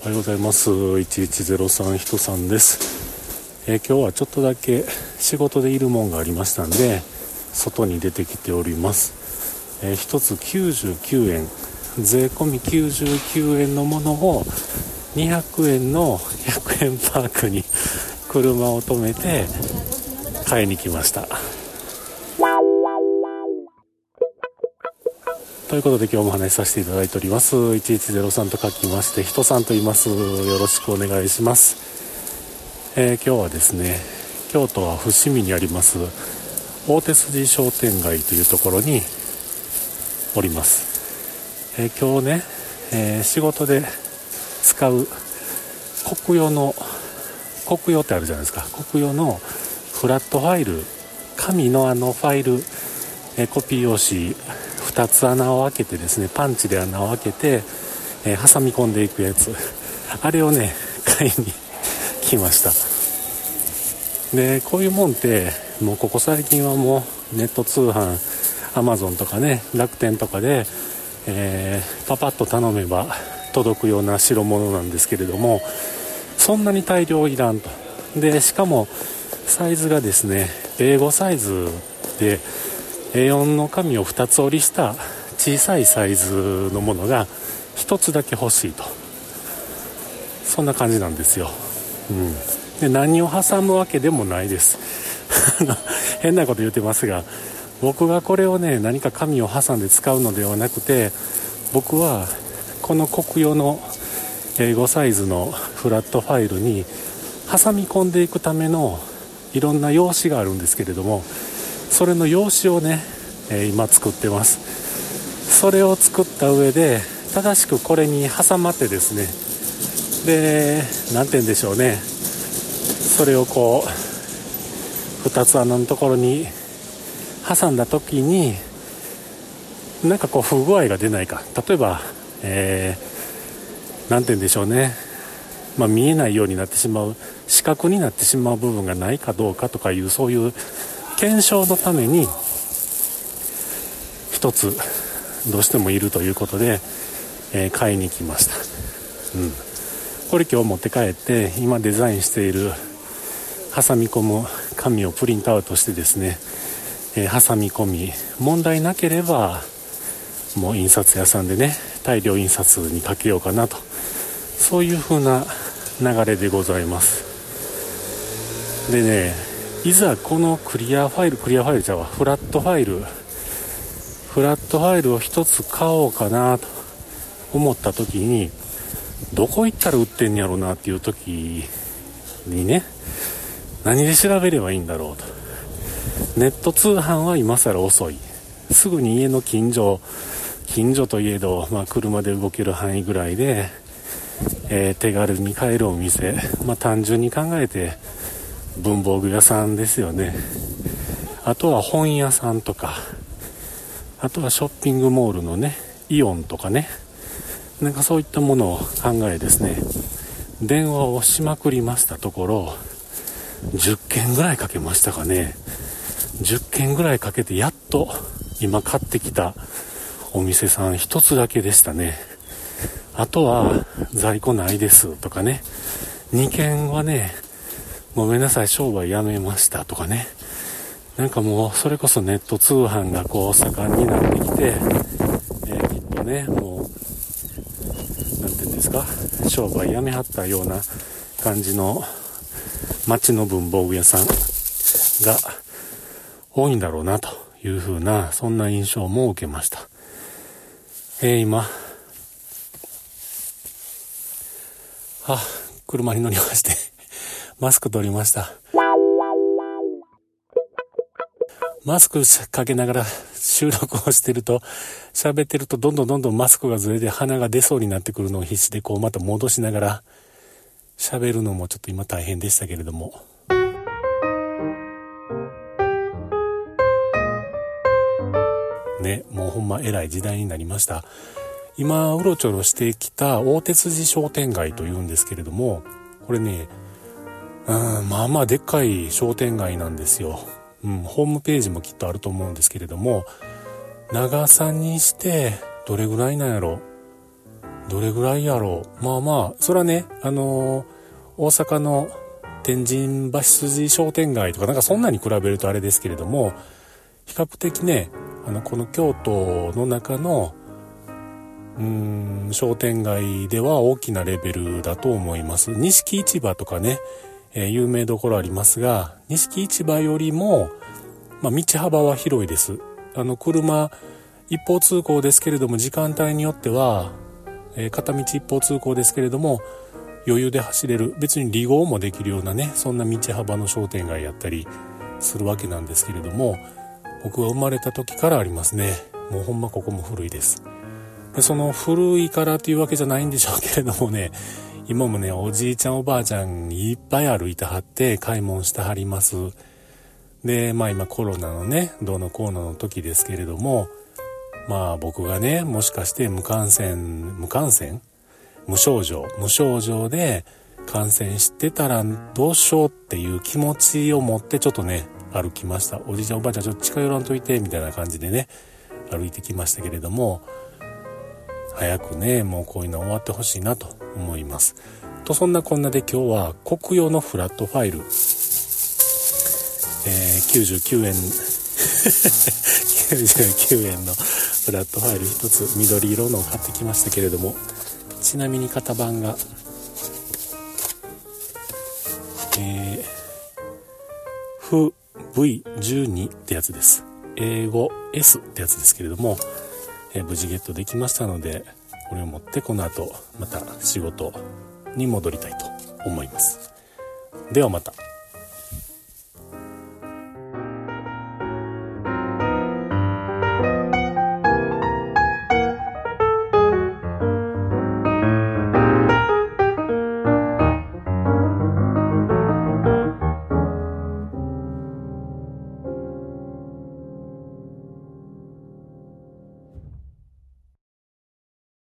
おはようございます。1103ひとさんです。今日はちょっとだけ仕事でいるもんがありましたんで外に出てきております。一つ99円、税込み99円のものを200円の100円パークに車を止めて買いに来ました。ということで今日もお話しさせていただいております。1103と書きましてひとさんと言います。よろしくお願いします。今日はですね、京都は伏見にあります大手筋商店街というところにおります。今日ね、仕事で使う国用ってあるじゃないですか。国用のフラットファイル、紙のファイル、コピー用紙2つ穴を開けてですね、パンチで穴を開けて、挟み込んでいくやつ、あれをね買いに来ました。でこういうもんってもうここ最近はもうネット通販、Amazon とかね、楽天とかで、パパッと頼めば届くような代物なんですけれども、そんなに大量いらんと。でしかもサイズがですね A5 サイズで A4 の紙を2つ折りした小さいサイズのものが1つだけ欲しいと、そんな感じなんですよ。で何を挟むわけでもないです変なこと言ってますが、僕がこれをね何か紙を挟んで使うのではなくて、僕はこの国用の A5 サイズのフラットファイルに挟み込んでいくためのいろんな用紙があるんですけれども、それの用紙をね、今作ってます。それを作った上で正しくこれに挟まってですね、で何て言うんでしょうね、それをこう2つ穴のところに挟んだ時になんかこう不具合が出ないか、例えば、何て言うんでしょうね、見えないようになってしまう、視覚になってしまう部分がないかどうかとかいう、そういう検証のために一つどうしてもいるということで、買いに来ました。これ今日持って帰って今デザインしている挟み込む紙をプリントアウトしてですね、挟み込み問題なければもう印刷屋さんでね大量印刷にかけようかなと、そういう風な流れでございます。でね、いざこのフラットファイルを一つ買おうかなと思った時に、どこ行ったら売ってんやろうなっていう時にね、何で調べればいいんだろうと。ネット通販は今更遅い。すぐに家の近所といえど、車で動ける範囲ぐらいで、手軽に買えるお店、単純に考えて文房具屋さんですよね。あとは本屋さんとか、あとはショッピングモールのねイオンとかね、なんかそういったものを考えですね、電話をしまくりましたところ10件ぐらいかけましたかね。10件ぐらいかけてやっと今買ってきたお店さん一つだけでしたね。あとは在庫ないですとかね、2件はねごめんなさい商売やめましたとかね、なんかもうそれこそネット通販がこう盛んになってきて、きっとねもうなんていうんですか、商売やめはったような感じの街の文房具屋さんが多いんだろうなという風な、そんな印象も受けました。今車に乗りましてマスク取りました。マスクかけながら収録をしてると、喋ってるとどんどんマスクがずれて鼻が出そうになってくるのを必死でこうまた戻しながら喋るのもちょっと今大変でしたけれども、ね、もうほんま偉い時代になりました。今うろちょろしてきた大手筋商店街というんですけれども、これねまあでっかい商店街なんですよ。ホームページもきっとあると思うんですけれども、長さにしてどれぐらいなんやろ、 どれぐらいやろう。まあまあそれはね、大阪の天神橋筋商店街とかなんかそんなに比べるとあれですけれども、比較的ね、この京都の中の商店街では大きなレベルだと思います。錦市場とかね、有名どころありますが、錦市場よりも、道幅は広いです。車一方通行ですけれども、時間帯によっては、片道一方通行ですけれども余裕で走れる、別に離合もできるようなね、そんな道幅の商店街やったりするわけなんですけれども、僕が生まれた時からありますね。もうほんまここも古いです。でその古いからというわけじゃないんでしょうけれどもね、今もね、おじいちゃんおばあちゃんいっぱい歩いてはって買い物してはります。で今コロナのね、どうのこうのの時ですけれども、僕がね、もしかして無症状で感染してたらどうしようっていう気持ちを持ってちょっとね歩きました。おじいちゃんおばあちゃんちょっと近寄らんといてみたいな感じでね歩いてきましたけれども、早くねもうこういうの終わってほしいなと思いますと。そんなこんなで今日は国用のフラットファイル、99円99円のフラットファイル一つ緑色のを買ってきましたけれども、ちなみに型番が、FV12 ってやつです。英語 S ってやつですけれども、無事ゲットできましたので、これを持ってこの後また仕事に戻りたいと思います。ではまた。